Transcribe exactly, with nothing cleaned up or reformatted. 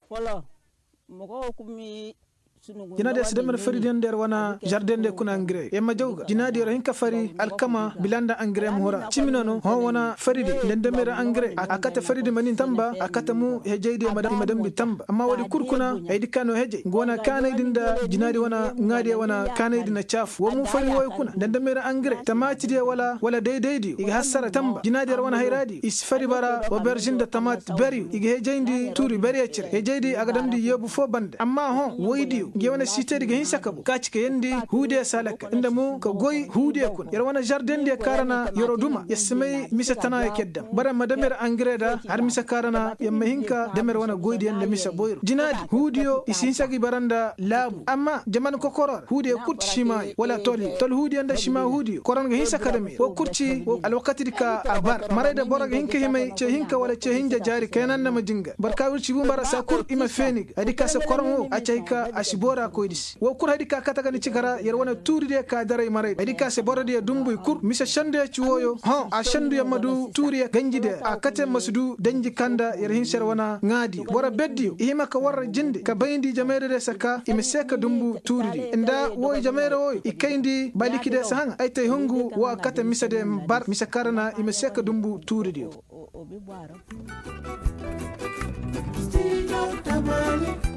Wala mo ko mi jinadi sidamar fari den der wana jardin de kuna engrais e majawga jinadi ro hinka fari alkama bilanda engrais mo hora timinono ho wana fari de den demera engrais akata fari de manin tamba akata mu hejeyde madam madam bi tamba amma wadi kurkuna e dikano heje gona kana dinda jinadi wana ngade wana kana dinda chaf wo mu fari woy kuna den demera engrais tamati de wala wala deydeydi iga hasara tamba jinadi ro wana hayradi is fari bara aubergine de tomate beri iga hejeyndi turi beri ecre hejeydi aga damdi yebu fo bande amma ho woydi gewana siteri ge hinsa kabo kaci ke yendi hude salaka inda mu ka goy hude kun yar wana jardin de karana yoro duma yasmai misa tana ya kedda bara madamer engrais da har misa karana yamma hinka damer wana goydi yanda misa boyro jinadi hudiyo isinsa gi baranda labu amma jaman ko koror hude kut shimai wala toli tol hude yanda shima hudiyo koran ge hinsa kadami wo kurci al wakati dika abar marayda bora ge hinka himai ce hinka wala ce hinja jari kanan na majinga barka wurci bu bara sakur ima fenig adika sa koran a cayka ashibora koydis wo kur hadi ka kata ni cikara yar wana turi de ka daray maray hadi ka se borade dumbuy kur misa shande ciwoyo ha a shandu yamadu turi ganjide a kate masudu danji kanda yar hinser wana ngadi bora beddi ihima ka warra jinde ka bayndi jamere de saka ime seka dumbu turi inda wo jamere wo ikayndi baliki de sahanga ay tay hongu wa kate misa de bar misa karana ime seka dumbu turi o bi baro